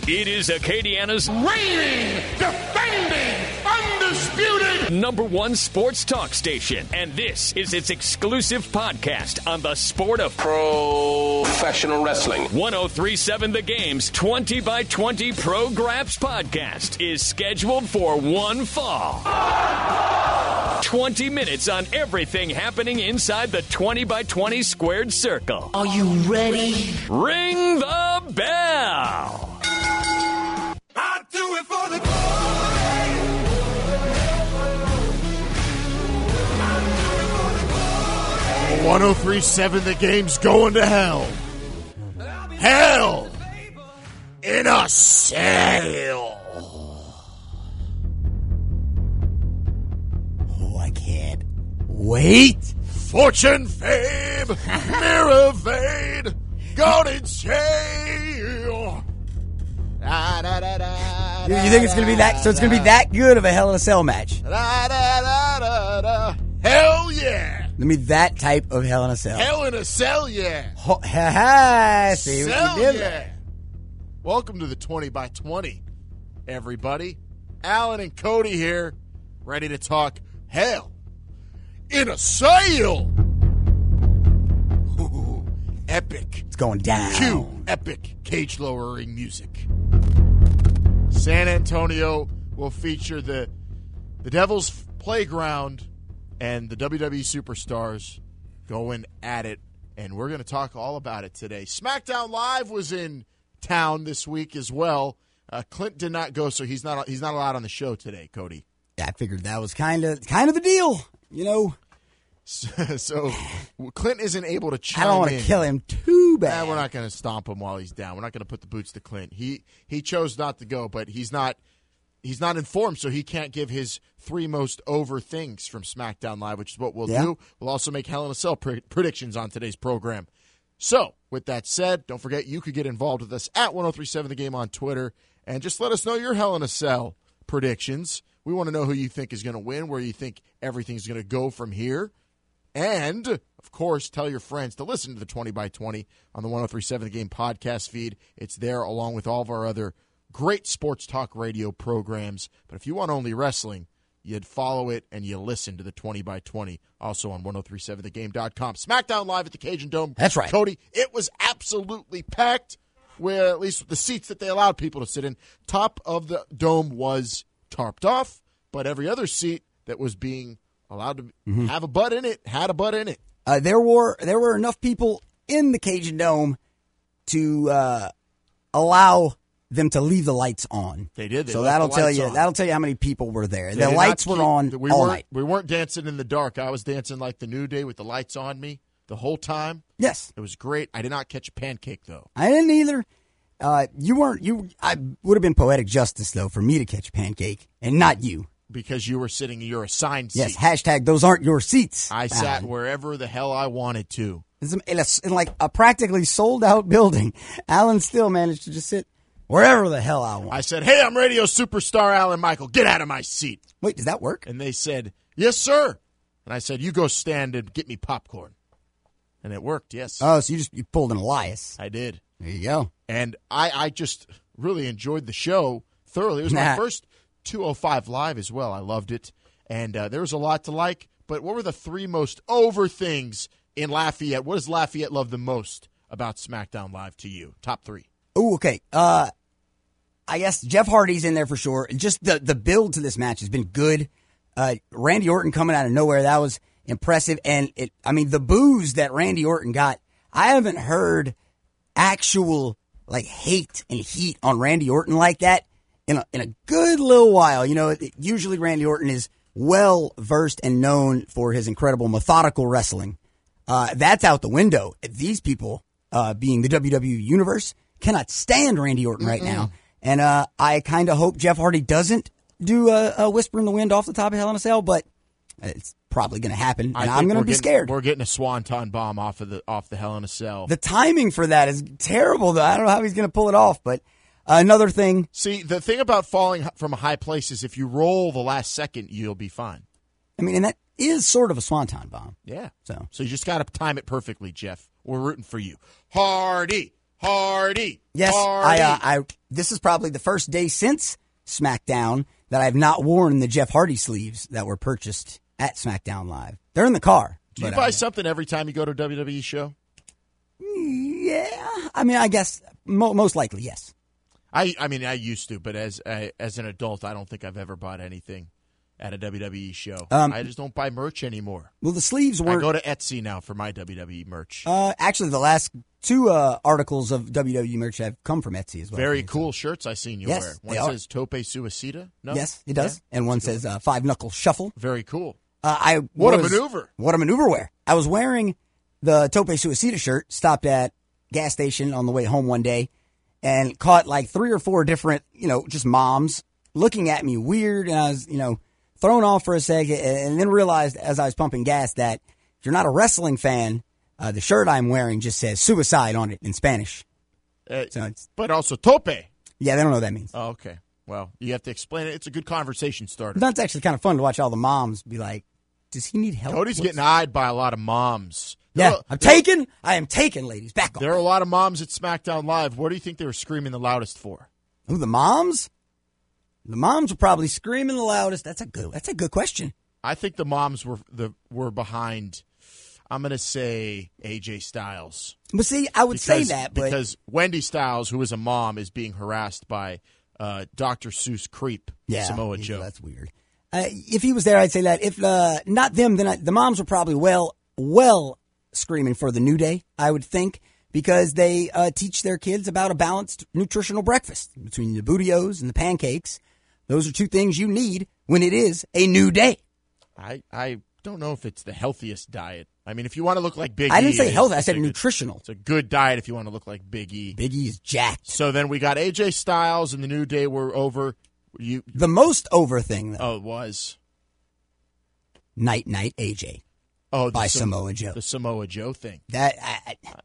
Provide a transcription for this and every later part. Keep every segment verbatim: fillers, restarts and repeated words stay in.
It is Acadiana's reigning, defending, undisputed number one sports talk station. And this is its exclusive podcast on the sport of professional wrestling. one oh three point seven The Game's twenty by twenty Pro Graps podcast is scheduled for one fall. twenty minutes on everything happening inside the twenty by twenty squared circle. Are you ready? Ring the bell. I do it for the glory. one oh three point seven The Game's going to hell. Hell in a cell. Oh, I can't wait. Fortune, fame, mirror vein, gone in jail. Da, da, da, da, You, you think it's gonna be that? So it's gonna be that good of a Hell in a Cell match? Da, da, da, da, da. Hell yeah! Let me that type of Hell in a Cell. Hell in a cell, yeah. Ho- ha ha! See what Cell, you did yeah. there. Welcome to the twenty by twenty, everybody. Alan and Cody here, ready to talk hell in a cell. Ooh, epic. It's going down. Cue epic cage lowering music. San Antonio will feature the the Devil's Playground and the W W E Superstars going at it, and we're going to talk all about it today. SmackDown Live was in town this week as well. Uh, Clint did not go, so he's not he's not allowed on the show today, Cody. I figured that was kind of kind of the deal, you know. So, so Clint isn't able to chime I don't want to in. kill him too bad. Nah, we're not going to stomp him while he's down. We're not going to put the boots to Clint. He he chose not to go, but he's not he's not informed, so he can't give his three most over things from SmackDown Live, which is what we'll yeah. do. We'll also make Hell in a Cell pre- predictions on today's program. So, with that said, don't forget you could get involved with us at ten thirty-seven The Game on Twitter, and just let us know your Hell in a Cell predictions. We want to know who you think is going to win, where you think everything's going to go from here. And, of course, tell your friends to listen to the twenty by twenty on the ten thirty-seven The Game podcast feed. It's there along with all of our other great sports talk radio programs. But if you want only wrestling, you'd follow it and you listen to the twenty by twenty, also on ten thirty-seven the game dot com. SmackDown Live at the Cajun Dome. That's right. Cody, it was absolutely packed, where at least the seats that they allowed people to sit in. Top of the dome was tarped off, but every other seat that was being allowed to mm-hmm. have a butt in it had a butt in it. Uh, there were there were enough people in the Cajun Dome to uh, allow them to leave the lights on. They did. They so that'll tell you on. that'll tell you how many people were there. They the lights keep, were on we all weren't, night. We weren't dancing in the dark. I was dancing like the New Day with the lights on me the whole time. Yes, it was great. I did not catch a pancake though. I didn't either. Uh, you weren't. You. I would have been poetic justice though for me to catch a pancake and not you. Because you were sitting in your assigned seat. Yes, hashtag those aren't your seats. I sat Alan. wherever the hell I wanted to. In, a, in like a practically sold-out building, Alan still managed to just sit wherever the hell I want. I said, hey, I'm radio superstar Alan Michael. Get out of my seat. Wait, does that work? And they said, yes, sir. And I said, you go stand and get me popcorn. And it worked, yes. Oh, so you just you pulled an Elias. I did. There you go. And I, I just really enjoyed the show thoroughly. It was nah. my first two oh five Live as well. I loved it. And uh, there was a lot to like. But what were the three most over things in Lafayette? What does Lafayette love the most about SmackDown Live to you? Top three. Oh, okay. Uh, I guess Jeff Hardy's in there for sure. Just the, the build to this match has been good. Uh, Randy Orton coming out of nowhere, that was impressive. And, it, I mean, the boos that Randy Orton got, I haven't heard actual, like, hate and heat on Randy Orton like that in a, in a good little while. You know, it, usually Randy Orton is well-versed and known for his incredible methodical wrestling. Uh, that's out the window. These people, uh, being the W W E Universe, cannot stand Randy Orton right Mm-mm. now. And uh, I kind of hope Jeff Hardy doesn't do a, a whisper in the wind off the top of Hell in a Cell, but it's probably going to happen, and I'm going to be getting, scared. We're getting a swanton bomb off of the off the Hell in a Cell. The timing for that is terrible, though. I don't know how he's going to pull it off, but another thing. See, the thing about falling from a high place is if you roll the last second, you'll be fine. I mean, and that is sort of a swanton bomb. Yeah. So, so you just got to time it perfectly, Jeff. We're rooting for you. Hardy, Hardy. Yes, Hardy. I, uh, I. This is probably the first day since SmackDown that I have not worn the Jeff Hardy sleeves that were purchased at SmackDown Live. They're in the car. Do you but, buy uh, something every time you go to a W W E show? Yeah, I mean, I guess mo- most likely, yes. I, I mean, I used to, but as uh, as an adult, I don't think I've ever bought anything at a W W E show. Um, I just don't buy merch anymore. Well, the sleeves I weren't. go to Etsy now for my W W E merch. Uh, actually, the last two uh, articles of W W E merch have come from Etsy as well. Very cool shirts I seen you Yes, wear. they One are. says Tope Suicida. No? Yes, it does. Yeah? And one says uh, Five Knuckle Shuffle. Very cool. Uh, I What a was- maneuver. What a maneuver wear. I was wearing the Tope Suicida shirt, stopped at gas station on the way home one day, and caught like three or four different, you know, just moms looking at me weird, and I was, you know, thrown off for a second, and then realized as I was pumping gas that if you're not a wrestling fan, uh, the shirt I'm wearing just says suicide on it in Spanish. Uh, So it's, but also Tope. yeah, they don't know what that means. Oh, okay. Well, you have to explain it. It's a good conversation starter. That's actually kind of fun to watch all the moms be like, does he need help? Cody's What's- getting eyed by a lot of moms. There Yeah, are- I'm there- taken. I am taken, ladies. Back There off. are a lot of moms at SmackDown Live. What do you think they were screaming the loudest for? Who, the moms? The moms were probably screaming the loudest. That's a good. That's a good question. I think the moms were the were behind. I'm going to say A J Styles. But see, I would Because, say that, but because Wendy Styles, who is a mom, is being harassed by uh, Doctor Seuss creep yeah, Samoa yeah, Joe. that's weird. Uh, if he was there, I'd say that. If uh, not them, then I, the moms were probably well, well screaming for the New Day. I would think because they uh, teach their kids about a balanced nutritional breakfast between the bootios and the pancakes. Those are two things you need when it is a new day. I I don't know if it's the healthiest diet. I mean, if you want to look like Big I didn't E, say it's- healthy. I it's said a good- nutritional. It's a good diet if you want to look like Big E. Big E is jacked. So then we got A J Styles and the New Day were over. You The most over thing, though, oh it was Night Night A J oh the by Sam- Samoa Joe. the Samoa Joe thing. That I, I,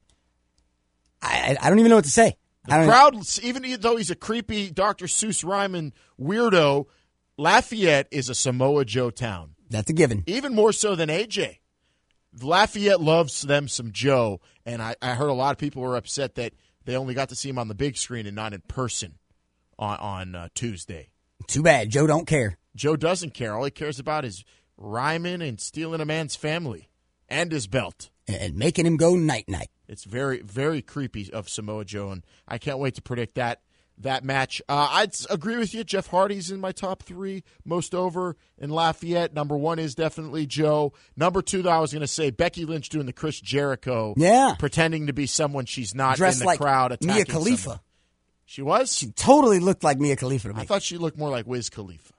I, I don't even know what to say. I The don't crowd, even though he's a creepy Doctor Seuss rhyming weirdo, Lafayette is a Samoa Joe town. That's a given. Even more so than A J. Lafayette loves them some Joe, and I, I heard a lot of people were upset that they only got to see him on the big screen and not in person on, on uh, Tuesday. Too bad. Joe don't care. Joe doesn't care. All he cares about is rhyming and stealing a man's family and his belt. And making him go night night. It's very, very creepy of Samoa Joe, and I can't wait to predict that that match. Uh, I'd agree with you. Jeff Hardy's in my top three, most over in Lafayette. Number one is definitely Joe. Number two, though, I was going to say Becky Lynch doing the Chris Jericho, Yeah. pretending to be someone she's not Dressed in the like crowd attacking Mia Khalifa. someone. She was? She totally looked like Mia Khalifa to me. I thought she looked more like Wiz Khalifa.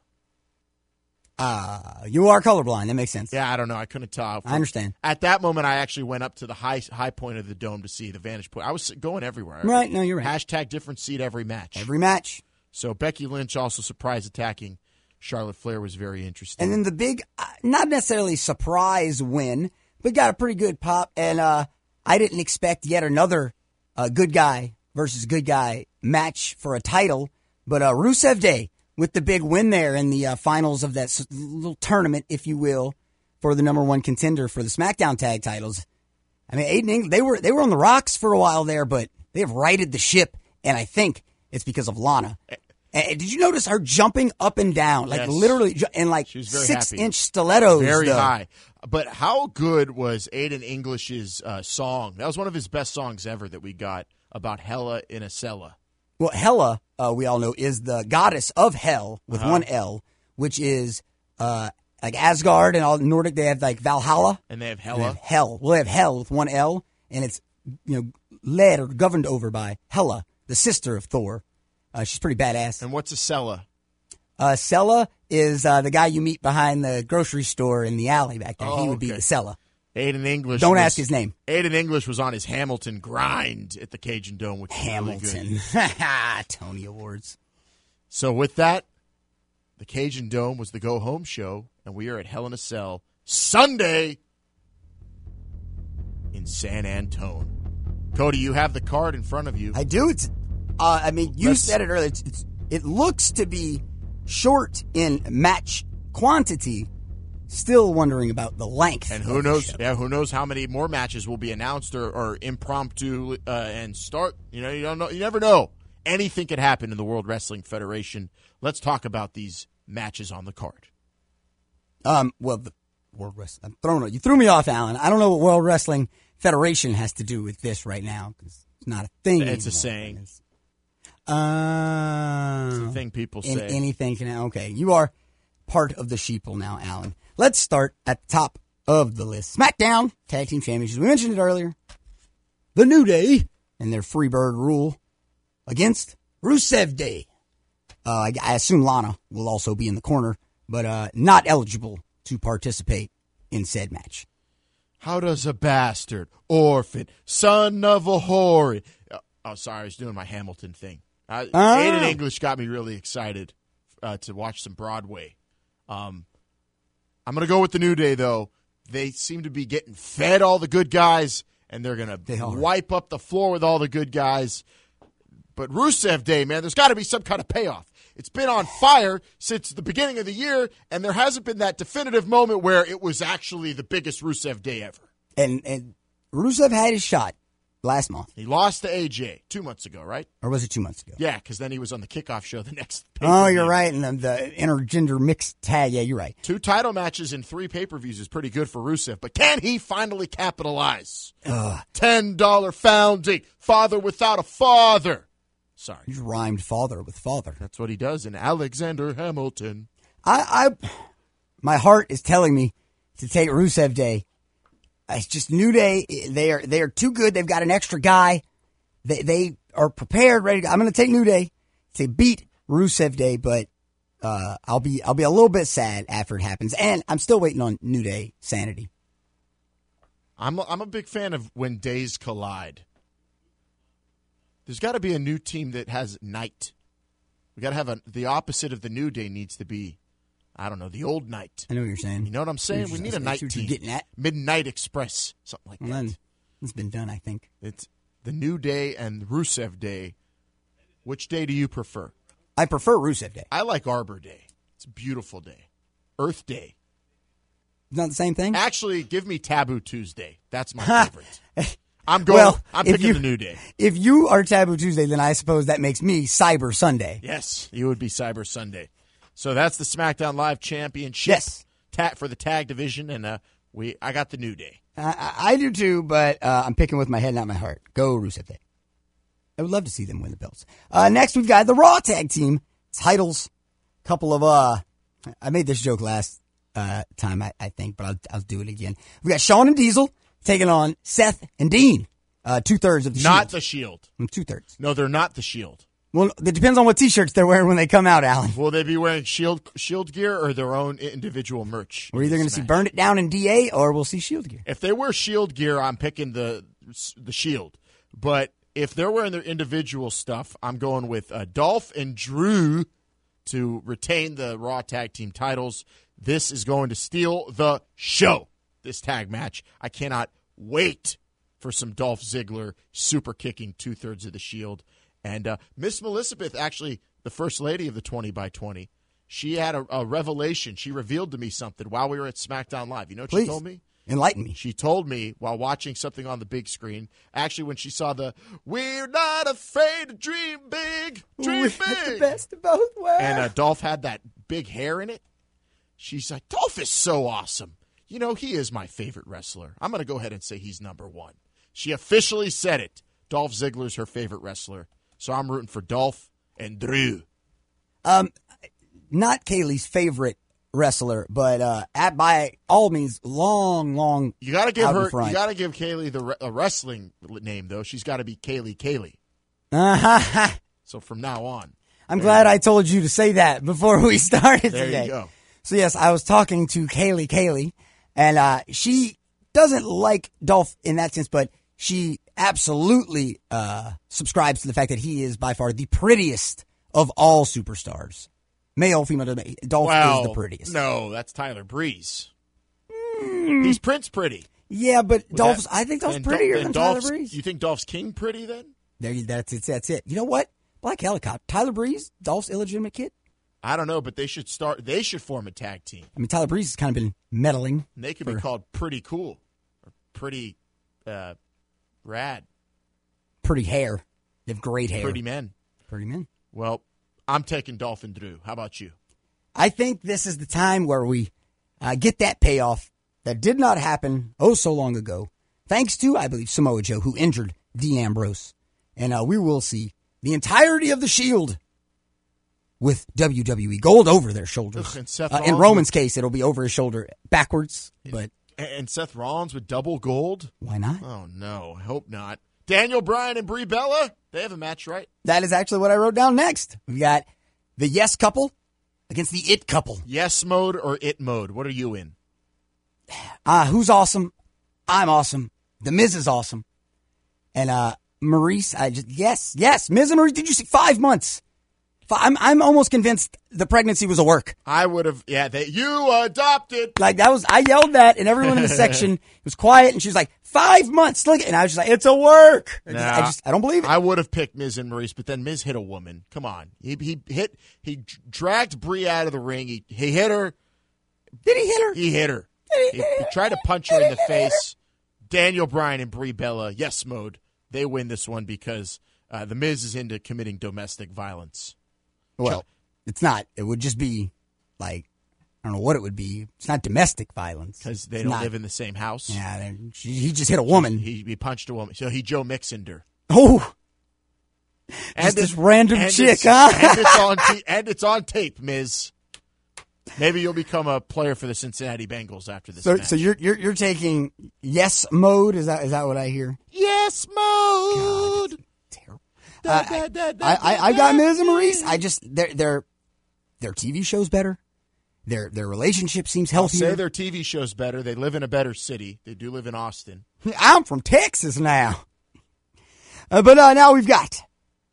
Uh, you are colorblind. That makes sense. Yeah, I don't know. I couldn't tell. I understand. At that moment, I actually went up to the high high point of the dome to see the vantage point. I was going everywhere. Right. No, you're right. Hashtag different seat every match. Every match. So Becky Lynch also surprise attacking Charlotte Flair was very interesting. And then the big, uh, not necessarily surprise win, but got a pretty good pop. And uh, I didn't expect yet another uh, good guy versus good guy match for a title. But uh, Rusev Day with the big win there in the uh, finals of that s- little tournament, if you will, for the number one contender for the SmackDown tag titles. I mean, Aiden English, they were they were on the rocks for a while there, but they have righted the ship, and I think it's because of Lana. And did you notice her jumping up and down, like Yes. literally, ju- in like She was very six happy. inch stilettos? very though. high. But how good was Aiden English's uh, song? That was one of his best songs ever that we got about Hella in a Cella. Well, Hela, uh, we all know, is the goddess of hell with Uh-huh. one L, which is uh, like Asgard and all Nordic. They have like Valhalla. And they have They Hella. have hell. Well, they have hell with one L, and it's you know led or governed over by Hela, the sister of Thor. Uh, she's pretty badass. And what's a Cella? Uh, Sella is uh, the guy you meet behind the grocery store in the alley back there. Oh, he would be okay. the Sella. Aiden English. Don't was- ask his name. Aiden English was on his Hamilton grind at the Cajun Dome, which was really good. Hamilton. Tony Awards. So with that, the Cajun Dome was the go home show, and we are at Hell in a Cell Sunday in San Antone. Cody, you have the card in front of you. I do. It's. Uh, I mean, you Let's- said it earlier. It's, it's, it looks to be short in match quantity, Still wondering about the length. And who of the knows? show. Yeah, who knows how many more matches will be announced or, or impromptu uh, and start? You know, you don't know. You never know. Anything could happen in the World Wrestling Federation. Let's talk about these matches on the card. Um. Well, the World Wrestling. I'm throwing it. You threw me off, Alan. I don't know what World Wrestling Federation has to do with this right now because it's not a thing. It's anymore. a saying. It's, uh, It's a thing people say. Anything can. Okay, you are part of the sheeple now, Alan. Let's start at the top of the list. SmackDown Tag Team Championships. We mentioned it earlier. The New Day and their Freebird rule against Rusev Day. Uh, I, I assume Lana will also be in the corner, but uh, not eligible to participate in said match. How does a bastard, orphan, son of a whore? Oh, oh sorry, I was doing my Hamilton thing. Uh, Ah. Aiden English got me really excited uh, to watch some Broadway. Um, I'm going to go with the New Day, though. They seem to be getting fed all the good guys, and they're going They to are. wipe up the floor with all the good guys. But Rusev Day, man, there's got to be some kind of payoff. It's been on fire since the beginning of the year, and there hasn't been that definitive moment where it was actually the biggest Rusev Day ever. And, and Rusev had his shot last month, He lost to A J two months ago, right? or was it two months ago? Yeah, because then he was on the kickoff show the next Oh, pay-per-view. you're right. And the, the intergender mixed tag. Yeah, you're right. Two title matches in three pay-per-views is pretty good for Rusev, but can he finally capitalize? ten dollar founding, father without a father. Sorry. You just rhymed father with father. That's what he does in Alexander Hamilton. I, I, my heart is telling me to take Rusev Day. It's just New Day. They are they are too good. They've got an extra guy. They they are prepared, ready to, I'm going to take New Day to beat Rusev Day, but uh, I'll be I'll be a little bit sad after it happens. And I'm still waiting on New Day sanity. I'm a, I'm a big fan of when days collide. There's got to be a new team that has night. We got to have a the opposite of the New Day needs to be, I don't know, the old night. I know what you're saying. You know what I'm saying? You're We just- need a that's night what you're team. getting at. Midnight Express, something like Well, that. then it's been done, I think. It's the New Day and Rusev Day. Which day do you prefer? I prefer Rusev Day. I like Arbor Day. It's a beautiful day. Earth Day. It's not the same thing. Actually, give me Taboo Tuesday. That's my favorite. I'm going. Well, I'm if picking you- the New Day. If you are Taboo Tuesday, then I suppose that makes me Cyber Sunday. Yes, you would be Cyber Sunday. So that's the SmackDown Live Championship. Yes. Ta- for the tag division, and uh, we I got the New Day. I, I, I do too, but uh, I'm picking with my head, not my heart. Go Rusev Day. I would love to see them win the belts. Uh, next, we've got the Raw Tag Team titles. Couple of, uh, I made this joke last uh, time, I, I think, but I'll, I'll do it again. We got Shawn and Diesel taking on Seth and Dean. Uh, two-thirds of the Not Shield. the Shield. Mm, Two-thirds. No, they're not the Shield. Well, it depends on what T-shirts they're wearing when they come out, Alan. Will they be wearing Shield Shield gear or their own individual merch? We're in either this going to see match? Burn It Down in D A or we'll see Shield gear. If they wear Shield gear, I'm picking the the Shield. But if they're wearing their individual stuff, I'm going with uh, Dolph and Drew to retain the Raw Tag Team titles. This is going to steal the show, this tag match. I cannot wait for some Dolph Ziggler super kicking two-thirds of the Shield. And uh, Miss Elizabeth, actually the first lady of the twenty by twenty, she had a, a revelation. She revealed to me something while we were at SmackDown Live. You know what Please. she told me? Enlighten me. She told me while watching something on the big screen, actually when she saw the "We're not afraid to dream big, dream We got the big," best of both worlds. and uh, Dolph had that big hair in it. She's like, Dolph is so awesome. You know, he is my favorite wrestler. I'm going to go ahead and say he's number one. She officially said it. Dolph Ziggler's her favorite wrestler. So I'm rooting for Dolph and Drew. Um, not Kaylee's favorite wrestler, but uh, at by all means, long, long. You got to give out in her. front. You got to give Kaylee the re- a wrestling name though. She's got to be Kaylee Kaylee. Uh-huh. So from now on, I'm glad I told you to say that before we started there today. you go. So yes, I was talking to Kaylee Kaylee, and uh, she doesn't like Dolph in that sense, but she absolutely uh, subscribes to the fact that he is by far the prettiest of all superstars. Male, female, doesn't matter. Dolph Well, is the prettiest. no, that's Tyler Breeze. He's Prince pretty. Yeah, but Was Dolph's, that- I think Dolph's and Dol- prettier and than Dolph's- Tyler Breeze. You think Dolph's King pretty then? There, you- that's it. That's it. You know what? Black Helicopter. Tyler Breeze, Dolph's illegitimate kid. I don't know, but they should start. They should form a tag team. I mean, Tyler Breeze has kind of been meddling. And they could for, be called Pretty Cool or Pretty uh, Rad. Pretty hair. They have great hair. Pretty men. Pretty men. Well, I'm taking Dolphin Drew. How about you? I think this is the time where we uh, get that payoff that did not happen oh so long ago, thanks to, I believe, Samoa Joe, who injured Dean Ambrose. And uh, we will see the entirety of the Shield with W W E gold over their shoulders. And Seth uh, in Rollins Roman's with, case, it'll be over his shoulder backwards. But and Seth Rollins with double gold? Why not? Oh, no. I hope not. Daniel Bryan and Brie Bella, they have a match, right? That is actually what I wrote down next. We got the Yes couple against the It couple. Yes mode or It mode? What are you in? Uh, who's awesome? I'm awesome. The Miz is awesome. And uh, Maurice, I just, yes, yes. Miz and Maurice, did you see five months? I'm I'm almost convinced the pregnancy was a work. I would have, yeah, they, you adopted. Like, that was, I yelled that, and everyone in the section was quiet, and she was like, five months, look, and I was just like, it's a work. I just, Nah, I, just I don't believe it. I would have picked Miz and Maurice, but then Miz hit a woman. Come on. He he hit, he dragged Brie out of the ring. He, he hit her. Did he hit her? He hit her. He, he tried to punch her in the face. Daniel Bryan and Brie Bella, yes mode. They win this one because uh, the Miz is into committing domestic violence. Well, it's not. It would just be like, I don't know what it would be. It's not domestic violence. Because they It's don't not. live in the same house. Yeah, they- she, he just hit a woman. He, he punched a woman. So he Joe Mixoned her. Oh, And just this it's- random and chick, it's- huh? and, it's on t- and it's on tape, Miz. Maybe you'll become a player for the Cincinnati Bengals after this so match. so you're you're you're taking yes mode? Is that is that what I hear? yes mode. Terrible. Da, Uh, da, da, da, I, I, I da, got da. Miz and Maurice. I just their their their T V show's better. Their their relationship seems I'll say healthier. their T V show's better. They live in a better city. They do live in Austin. I'm from Texas now. Uh, but uh, now we've got.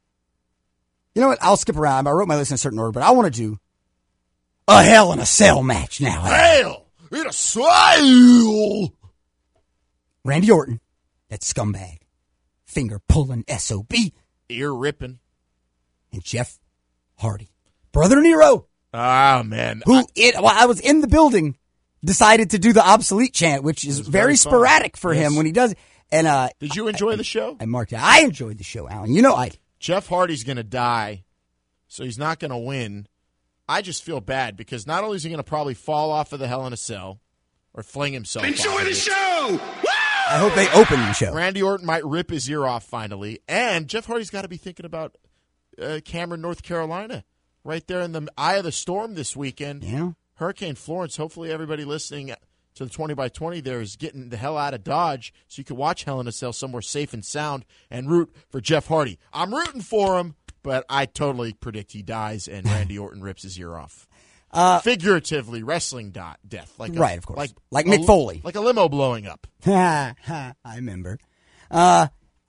You know what? I'll skip around. I wrote my list in a certain order, but I want to do a Hell in a Cell match now. Hell in a cell. Randy Orton, that scumbag, finger pulling S O B, Ear ripping. and Jeff Hardy, Brother Nero, Ah, man. who it while I was in the building decided to do the obsolete chant, which is was very, very fun. sporadic for Yes. him when he does it. And uh, Did you enjoy the show? I marked it. I enjoyed the show, Alan. You know I. Jeff Hardy's going to die, so he's not going to win. I just feel bad because not only is he going to probably fall off of the Hell in a Cell or fling himself off Enjoy of the it. show! I hope they open the show. Randy Orton might rip his ear off finally. And Jeff Hardy's got to be thinking about uh, Cameron, North Carolina, right there in the eye of the storm this weekend. Yeah. Hurricane Florence. Hopefully everybody listening to the twenty by twenty there is getting the hell out of Dodge so you can watch Hell in a Cell somewhere safe and sound and root for Jeff Hardy. I'm rooting for him, but I totally predict he dies and Randy Orton rips his ear off. Uh, Figuratively, wrestling dot, death. Like a, Right, of course. Like, Like a- Mick Foley. Like a limo blowing up. I remember. Uh,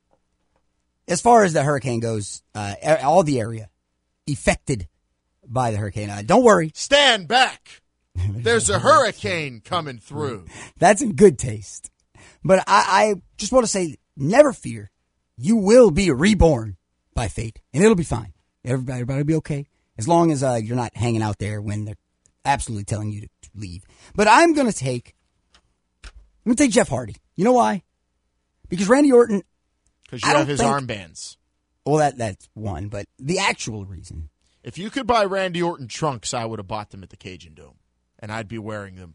as far as the hurricane goes, uh, all the area affected by the hurricane, uh, don't worry. Stand back. There's a hurricane coming through. That's in good taste. But I, I just want to say, never fear. You will be reborn by fate, and it'll be fine. Everybody, everybody will be okay. As long as uh, you're not hanging out there when they're absolutely telling you to, to leave. But I'm going to take, I'm going to take Jeff Hardy. You know why? Because Randy Orton, Because I you don't have his think- armbands. well, that that's one. But the actual reason, If you could buy Randy Orton trunks, I would have bought them at the Cajun Dome. And I'd be wearing them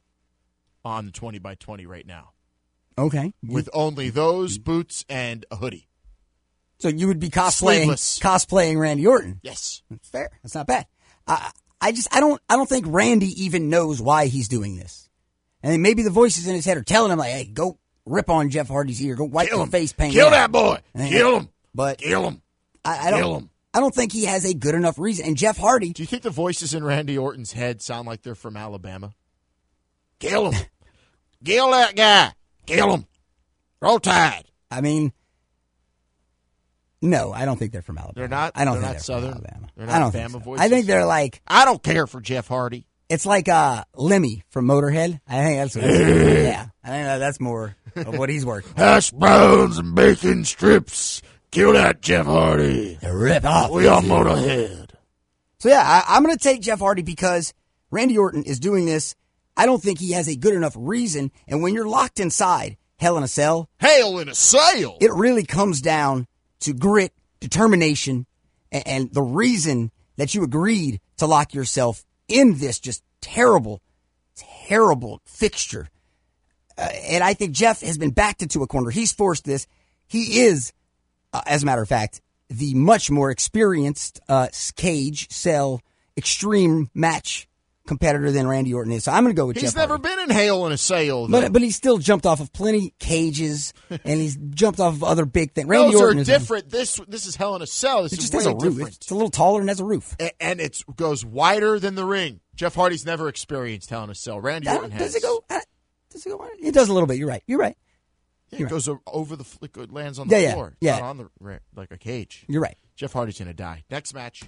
on the twenty by twenty right now. okay, With only those boots and a hoodie. so you would be cosplaying Sleeveless. cosplaying Randy Orton. Yes. That's fair. That's not bad. I I just I don't I don't think Randy even knows why he's doing this. And then maybe the voices in his head are telling him like, "Hey, go rip on Jeff Hardy's ear. Go wipe Kill your him. face paint. Kill out." that boy. And then- Kill him. But Kill him. I, I don't. Kill him. I don't think he has a good enough reason. And Jeff Hardy, Do you think the voices in Randy Orton's head sound like they're from Alabama? Kill him. Kill that guy. Kill him. Roll Tide. I mean, no, I don't think they're from Alabama. They're not? I don't They're think not they're Southern? from Alabama. They're I not don't Bama think so. voices? I think they're like I don't care for Jeff Hardy. it's like uh Lemmy from Motorhead. I think that's what it's, yeah. I think that- that's more of what he's working. Hash browns and bacon strips. Kill that Jeff Hardy. To rip off. We on Motorhead. So, yeah, I, I'm going to take Jeff Hardy because Randy Orton is doing this. I don't think he has a good enough reason. And when you're locked inside Hell in a Cell, Hail in a Cell, it really comes down to grit, determination, and, and the reason that you agreed to lock yourself in this just terrible, terrible fixture. Uh, and I think Jeff has been backed into a corner. He's forced this. He is, uh, as a matter of fact, the much more experienced uh, cage, cell, extreme match competitor than Randy Orton is. So I'm going to go with he's Jeff never Hardy. been in Hail in a Cell, though. But, but he's still jumped off of plenty cages, and he's jumped off of other big things. Randy Those Orton are is different. A, this this is Hell in a Cell. This it is just way has a roof. different. It's a little taller and has a roof. And, and it goes wider than the ring. Jeff Hardy's never experienced Hell in a Cell. Randy That, Orton has. does it go? Uh, does it go? wider? It does a little bit. You're right. You're right. Yeah, You're it goes over the it lands on the Yeah, yeah, floor. It's yeah. not on the ra- like a cage. You're right. Jeff Hardy's gonna die. Next match.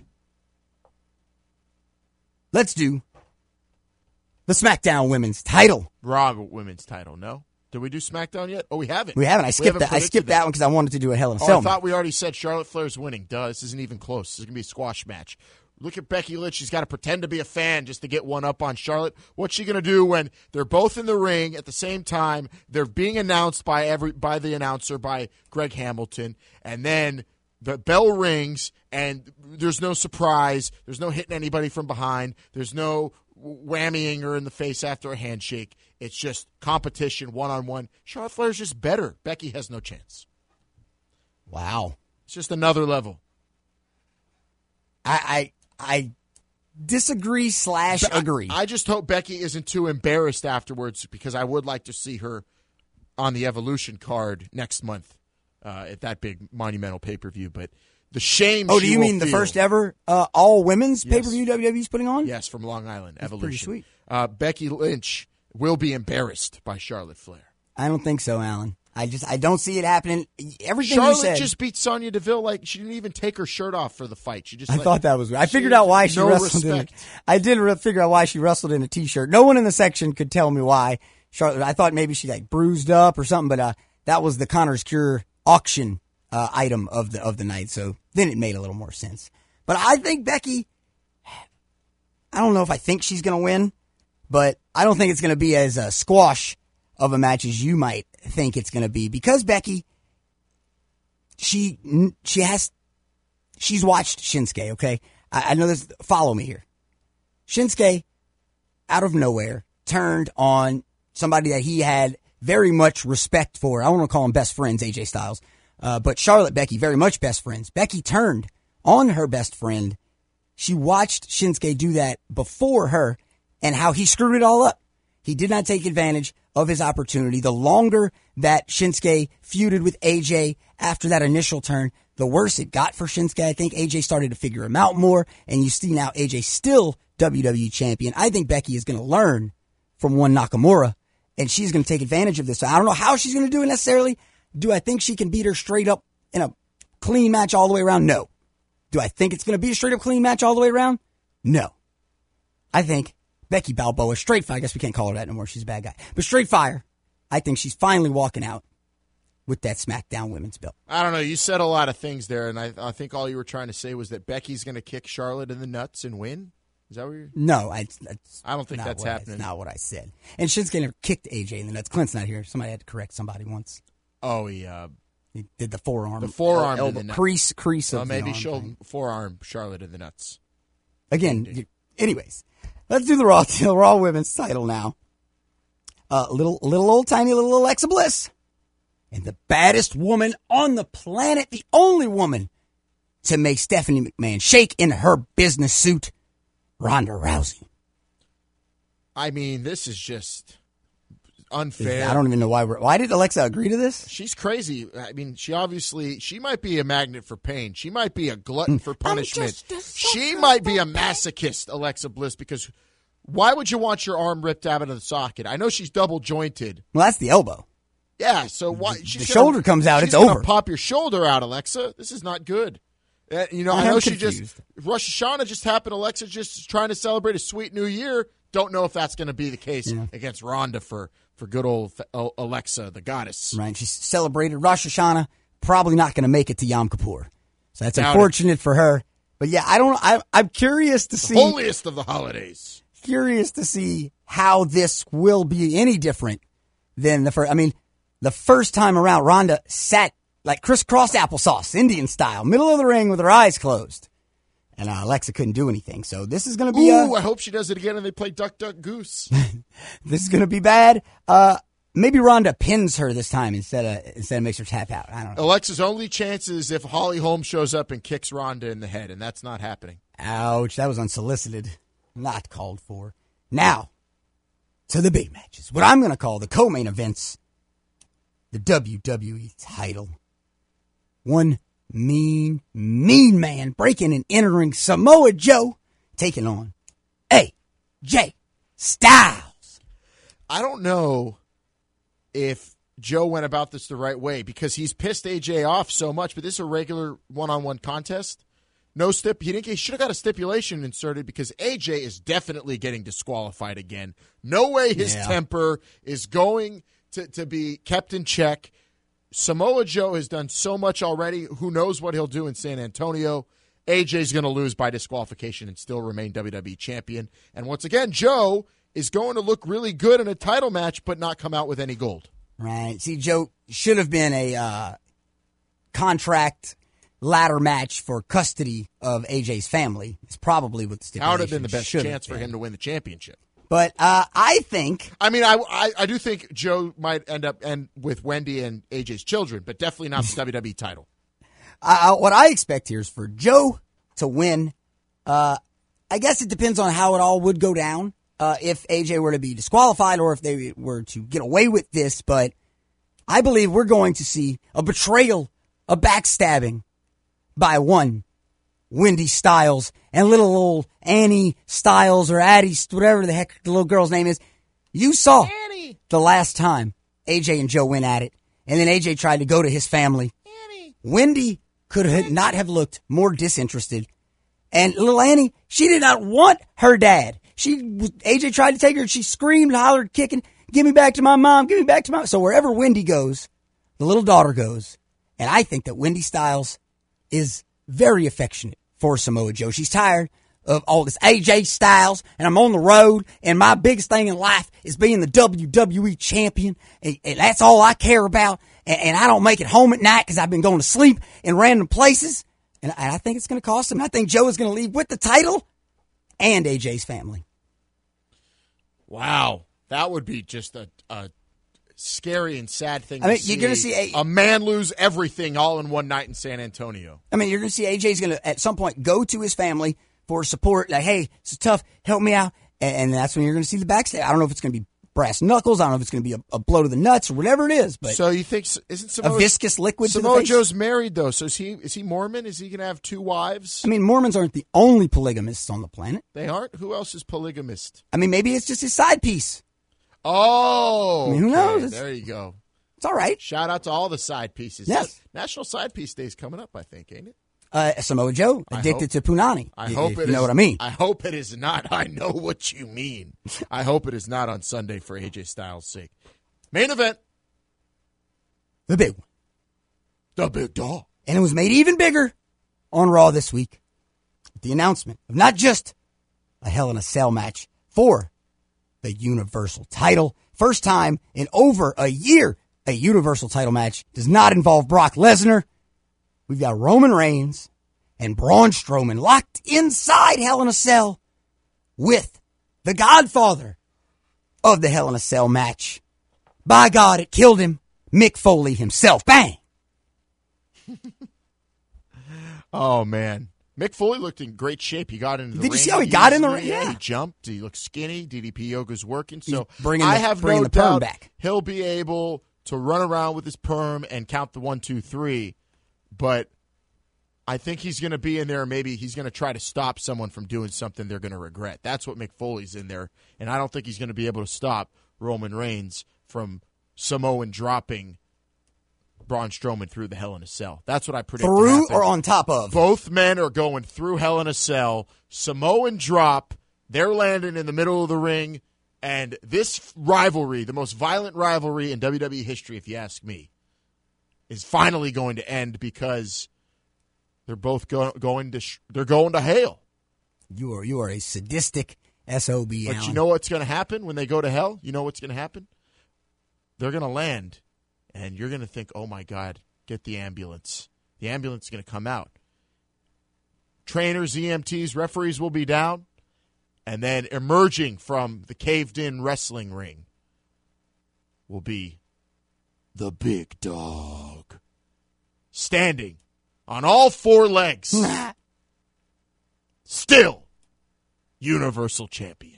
Let's do the SmackDown Women's Title. Raw Women's Title. No, did we do SmackDown yet? Oh, we haven't. We haven't. I skipped haven't that. I predicted skipped that one because I wanted to do a Hell in a Oh, Cell. I thought we already said Charlotte Flair's winning. Duh, this isn't even close. This is gonna be a squash match. Look at Becky Lynch. She's got to pretend to be a fan just to get one up on Charlotte. What's she going to do when they're both in the ring at the same time? They're being announced by every by the announcer, by Greg Hamilton, and then the bell rings, and there's no surprise. There's no hitting anybody from behind. There's no whammying her in the face after a handshake. It's just competition, one-on-one. Charlotte Flair's just better. Becky has no chance. Wow. It's just another level. I I, I disagree slash agree. I, I just hope Becky isn't too embarrassed afterwards because I would like to see her on the Evolution card next month uh, at that big monumental pay-per-view. But the shame oh, she do you will mean the feel- first ever uh, all women's Yes. pay-per-view W W E's putting on? Yes, from Long Island, That's Evolution. pretty sweet. Uh, Becky Lynch will be embarrassed by Charlotte Flair. I don't think so, Alan. I just I don't see it happening. Everything Charlotte you said. just beat Sonya Deville like she didn't even take her shirt off for the fight. She just I let- thought that was weird. I she figured had out why she no wrestled in. respect. I did re- figure out why she wrestled in a t-shirt. No one in the section could tell me why. Charlotte. I thought maybe she like bruised up or something, but uh, that was the Connor's Cure auction uh, item of the of the night. So then it made a little more sense. But I think Becky. I don't know if I think she's going to win, but I don't think it's going to be as a squash of a match as you might think it's going to be because Becky. She she has she's watched Shinsuke, okay? I, I know this. Follow me here. Shinsuke, out of nowhere, turned on somebody that he had very much respect for. I don't want to call him best friends, A J Styles, uh, but Charlotte, Becky, very much best friends. Becky turned on her best friend. She watched Shinsuke do that before her and how he screwed it all up. He did not take advantage of his opportunity. The longer that Shinsuke feuded with A J after that initial turn, the worse it got for Shinsuke. I think A J started to figure him out more, and you see now A J still W W E champion. I think Becky is going to learn from one Nakamura, and she's going to take advantage of this. So I don't know how she's going to do it necessarily. Do I think she can beat her straight up in a clean match all the way around? No. Do I think it's going to be a straight up clean match all the way around? No. I think Becky Balboa, straight fire. I guess we can't call her that no more. She's a bad guy. But straight fire, I think she's finally walking out with that SmackDown women's belt. I don't know. You said a lot of things there, and I, I think all you were trying to say was that Becky's going to kick Charlotte in the nuts and win. Is that what you're? No, I. That's I don't think not that's what I- happening. That's not what I said. And Shinsuke never kicked A J in the nuts. Clint's not here. Somebody had to correct somebody once. Oh, he, uh, He did the forearm. The forearm elbow, in the nut. crease, crease well, of the maybe arm she'll thing. forearm Charlotte in the nuts. Again, you- anyways, let's do the Raw, the Raw Women's title now. Uh, little, little old tiny little Alexa Bliss. And the baddest woman on the planet, the only woman to make Stephanie McMahon shake in her business suit, Ronda Rousey. I mean, this is just unfair. I don't even know why we're, why did Alexa agree to this? She's crazy. I mean, she obviously, she might be a magnet for pain. She might be a glutton for punishment. She might be a masochist, Alexa Bliss, because why would you want your arm ripped out of the socket? I know she's double jointed. Well, that's the elbow. Yeah, so why? The she's shoulder gonna, comes out, she's it's gonna over. Pop your shoulder out, Alexa. This is not good. Uh, you know, I I know am she confused. just, Rosh Hashanah just happened. Alexa just trying to celebrate a sweet new year. Don't know if that's going to be the case Yeah. against Ronda for, for good old uh, Alexa, the goddess. Right. She celebrated Rosh Hashanah, probably not going to make it to Yom Kippur. So that's Doubt unfortunate for her. But yeah, I don't. I, I'm curious to see. Holiest of the holidays. Curious to see how this will be any different than the first. I mean, the first time around, Ronda sat like crisscross applesauce, Indian style, middle of the ring with her eyes closed. And uh, Alexa couldn't do anything. So this is going to be Ooh, a, I hope she does it again and they play Duck, Duck, Goose. This is going to be bad. Uh, maybe Ronda pins her this time instead of instead of makes her tap out. I don't know. Alexa's only chance is if Holly Holm shows up and kicks Ronda in the head, and that's not happening. Ouch, that was unsolicited. Not called for. Now, to the big matches. What I'm going to call the co-main events. The W W E title. One mean, mean man breaking and entering Samoa Joe, taking on A J Styles. I don't know if Joe went about this the right way because he's pissed A J off so much, but this is a regular one-on-one contest. No stip. He didn't. He should have got a stipulation inserted because A J is definitely getting disqualified again. No way his yeah. temper is going to, to be kept in check. Samoa Joe has done so much already. Who knows what he'll do in San Antonio? A J's going to lose by disqualification and still remain W W E champion. And once again, Joe is going to look really good in a title match, but not come out with any gold. Right. See, Joe should have been a uh, contract ladder match for custody of A J's family. It's probably what the stipulation That would have been the best chance for been. him to win the championship. But uh, I think... I mean, I, I, I do think Joe might end up end with Wendy and A J's children, but definitely not the W W E title. Uh, what I expect here is for Joe to win. Uh, I guess it depends on how it all would go down. Uh, if A J were to be disqualified or if they were to get away with this. But I believe we're going to see a betrayal, a backstabbing by one Wendy Styles and little old Annie Styles or Addie, whatever the heck the little girl's name is. You saw Annie. The last time A J and Joe went at it. And then A J tried to go to his family. Annie. Wendy could have not have looked more disinterested. And little Annie, she did not want her dad. She A J tried to take her and she screamed, hollered, kicking, give me back to my mom, give me back to my... So wherever Wendy goes, the little daughter goes. And I think that Wendy Styles is very affectionate for Samoa Joe. She's tired of all this A J Styles, and I'm on the road, and my biggest thing in life is being the W W E champion, and, and that's all I care about, and, and I don't make it home at night because I've been going to sleep in random places, and, and I think it's going to cost him. I think Joe is going to leave with the title and A J's family. Wow. That would be just a, a scary and sad thing I mean, to see. you're going to see a, a man lose everything all in one night in San Antonio. I mean, you're going to see A J's going to, at some point, go to his family for support. Like, hey, this is tough. Help me out. And, and that's when you're going to see the backstab. I don't know if it's going to be brass knuckles. I don't know if it's going to be a, a blow to the nuts or whatever it is. But so you think, isn't Samoa, a viscous liquid Samoa to the face? Joe's married, though. So is he, is he Mormon? Is he going to have two wives? I mean, Mormons aren't the only polygamists on the planet. They aren't? Who else is polygamist? I mean, maybe it's just his side piece. Oh, I mean, who okay. knows? It's- There you go. It's all right. Shout out to all the side pieces. Yes. National Side Piece Day's coming up, I think, ain't it? Uh, Samoa Joe, I addicted hope- to punani. I if, hope if it you know is- what I mean. I hope it is not. I know what you mean. I hope it is not on Sunday for A J Styles' sake. Main event, The big one. the big dog. And it was made even bigger on Raw this week. The announcement of not just a Hell in a Cell match for the Universal title. First time in over a year, a Universal title match does not involve Brock Lesnar. We've got Roman Reigns and Braun Strowman locked inside Hell in a Cell with the godfather of the Hell in a Cell match. By God, it killed him. Mick Foley himself. Bang! Oh, man. Mick Foley looked in great shape. He got into the ring. Did you see how he got in the ring? Yeah. Yeah. He jumped. He looked skinny. D D P Yoga's working. He's So bringing I the- have bringing no the perm doubt back. he'll be able to run around with his perm and count the one, two, three. But I think he's going to be in there. Maybe he's going to try to stop someone from doing something they're going to regret. That's what Mick Foley's in there. And I don't think he's going to be able to stop Roman Reigns from Samoan dropping Braun Strowman through the Hell in a Cell. That's what I predict. to Through happen. or on top of? Both men are going through Hell in a Cell. Samoan drop. They're landing in the middle of the ring. And this rivalry, the most violent rivalry in W W E history, if you ask me, is finally going to end because They're both go- going to sh- they're going to hell. You are you are a sadistic S O B. But Alan. you know what's going to happen when they go to hell? You know what's going to happen? They're going to land, and you're going to think, oh, my God, get the ambulance. The ambulance is going to come out. Trainers, E M Ts, referees will be down, and then emerging from the caved-in wrestling ring will be the big dog, standing on all four legs, still Universal Champion.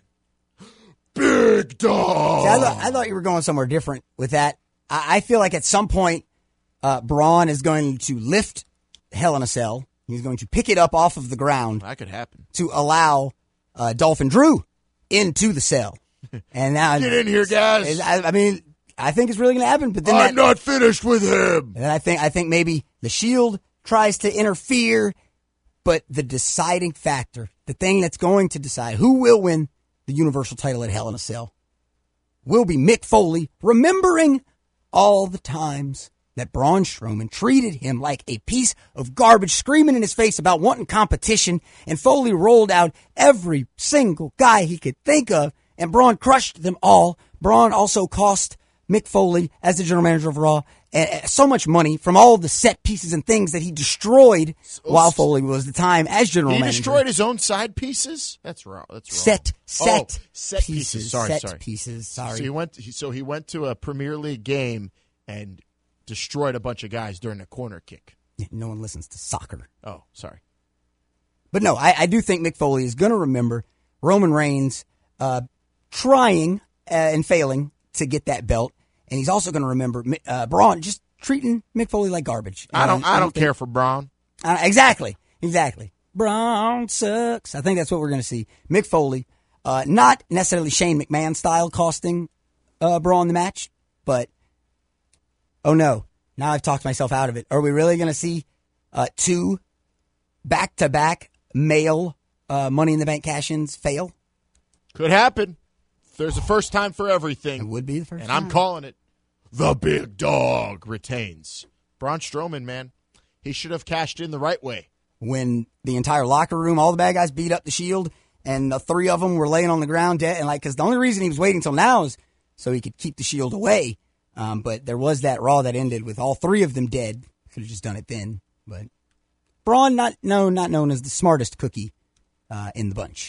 Big dog! See, I, thought, I thought you were going somewhere different with that. I, I feel like at some point, uh, Braun is going to lift Hell in a Cell. He's going to pick it up off of the ground. That could happen. To allow uh, Dolphin Drew into the cell. And now Get in here, guys. I, I mean, I think it's really going to happen. But then I'm that, not finished with him. And I think I think maybe the Shield tries to interfere, but the deciding factor, the thing that's going to decide who will win the Universal title at Hell in a Cell, will be Mick Foley, remembering all the times that Braun Strowman treated him like a piece of garbage, screaming in his face about wanting competition, and Foley rolled out every single guy he could think of, and Braun crushed them all. Braun also cost Mick Foley, as the general manager of Raw, uh, so much money from all the set pieces and things that he destroyed so, while Foley was the time as general he manager. He destroyed his own side pieces? That's wrong. That's wrong. Set, set, oh, set pieces. pieces. Sorry, set sorry. pieces. Sorry. So he went. He, so he went to a Premier League game and destroyed a bunch of guys during a corner kick. Yeah, no one listens to soccer. Oh, sorry. But no, I, I do think Mick Foley is going to remember Roman Reigns uh, trying uh, and failing to get that belt, and he's also going to remember uh, Braun just treating Mick Foley like garbage. I don't. And, I don't think, care for Braun. Uh, exactly. Exactly. Braun sucks. I think that's what we're going to see. Mick Foley, uh, not necessarily Shane McMahon style, costing uh, Braun the match, but. Oh, no. Now I've talked myself out of it. Are we really going to see uh, two back-to-back male uh, Money in the Bank cash-ins fail? Could happen. There's a first time for everything. It would be the first and time. And I'm calling it. The big dog retains. Braun Strowman, man, he should have cashed in the right way. When the entire locker room, all the bad guys beat up the Shield, and the three of them were laying on the ground dead. And like, because the only reason he was waiting until now is so he could keep the Shield away. Um, but there was that Raw that ended with all three of them dead. Could have just done it then. But Braun, not no, not known as the smartest cookie uh, in the bunch.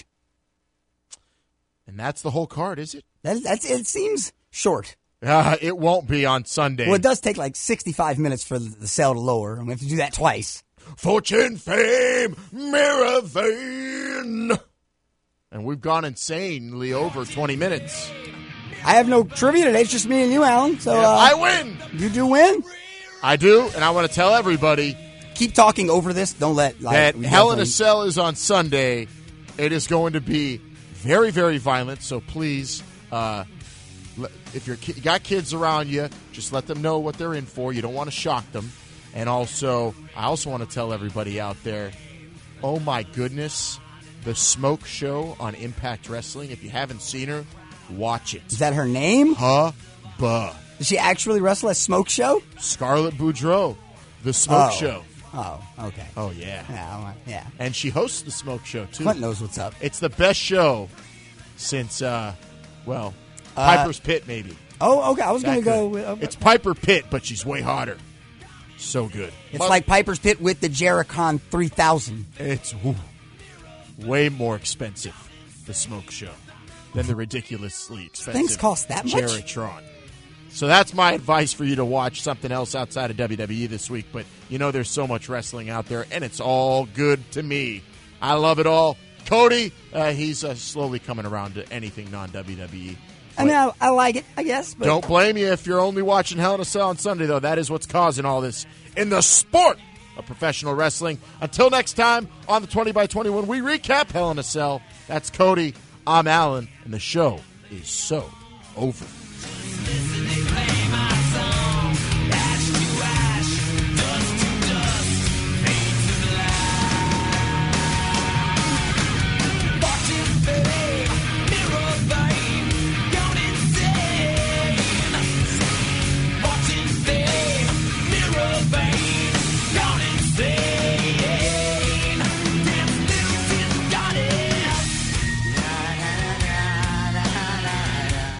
And that's the whole card, is it? That, that's it. Seems short. Uh, it won't be on Sunday. Well, it does take like sixty-five minutes for the, the cell to lower, and we have to do that twice. Fortune, fame, mirror vein. And we've gone insanely over twenty minutes. I have no trivia today. It's just me and you, Alan. So yeah, uh, I win. You do win? I do, and I want to tell everybody. Keep talking over this. Don't let... That like, Hell in a Cell is on Sunday. It is going to be very, very violent, so please, uh, if you're, you got kids around you, just let them know what they're in for. You don't want to shock them. And also, I also want to tell everybody out there, oh my goodness, the Smoke Show on Impact Wrestling. If you haven't seen her, watch it. Is that her name? Huh-buh. Does she actually wrestle at Smoke Show? Scarlett Boudreaux, the Smoke oh. Show. Oh, okay. Oh, yeah. Yeah, yeah. And she hosts the Smoke Show, too. Clint knows what's up. It's the best show since, uh, well, uh, Piper's Pit, maybe. Oh, okay. I was going to go with... Okay. It's Piper Pit, but she's way hotter. So good. It's but, like Piper's Pit with the Jericon three thousand. It's whew, way more expensive, the Smoke Show, than the ridiculously expensive Things cost that much? Jerrytron. So that's my advice for you to watch something else outside of W W E this week. But you know there's so much wrestling out there, and it's all good to me. I love it all. Cody, uh, he's uh, slowly coming around to anything non-W W E. I mean, I, I like it, I guess. But don't blame you if you're only watching Hell in a Cell on Sunday, though. That is what's causing all this in the sport of professional wrestling. Until next time on the twenty by twenty-one, we recap Hell in a Cell. That's Cody. I'm Alan, and the show is so over.